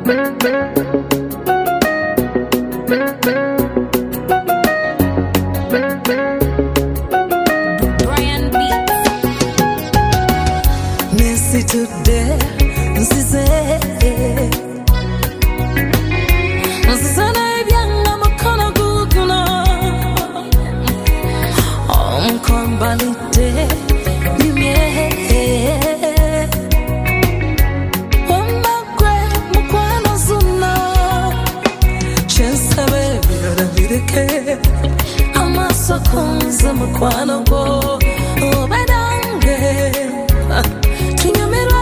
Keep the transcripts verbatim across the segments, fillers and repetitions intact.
Nancy today, nsize nsize na ebyanga mukono guguna omkombalite nimye omagwe mukwano zuna chensabe birabireke amaso kunze mukwano go obedange Tunyumirwe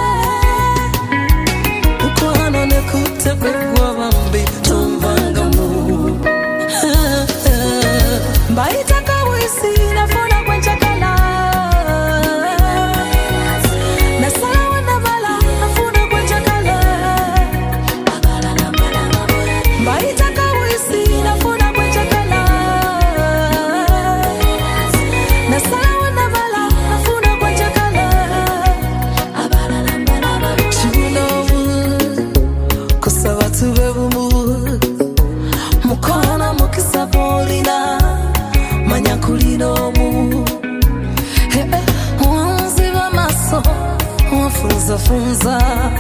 Ukwano nekute kwa wambi Tumbangamu Mbaitaka wisi Nafuna kwenchakala Nasala wanabala Nafuna kwenchakala Mbaitaka wisi Nafuna kwenchakala Nasala wanabala Nafuna kwenchakala Mukona mukisa polina manyakulino mu Wanziba maso wafunza funza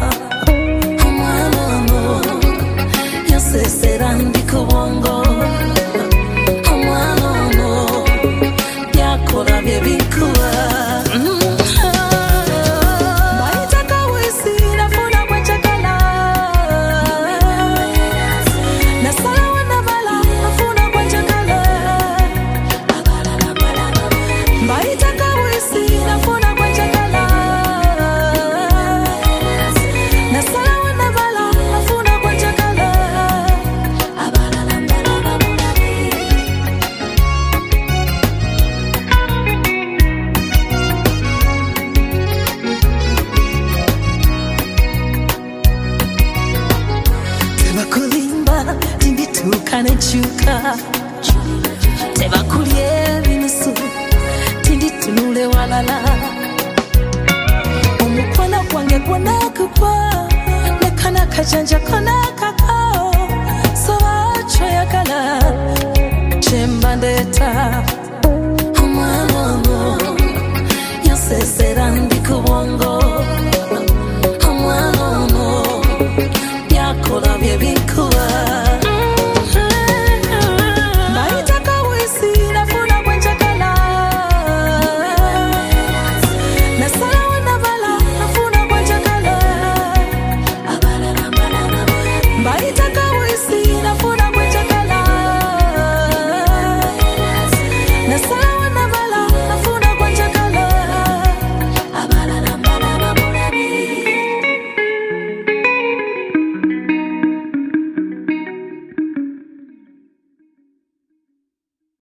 Mwana no Yasesera ndiko bongo Mwana no Yakora byebikuwa Chuka Teba kulie binusu Tindi tunule walala Omukwana kwange kwana kukwa Nekana kajanja kona kakao Sawa choyakala Chembandeta Omwanono Yasesera ndikubongo Omwanono Yakola bye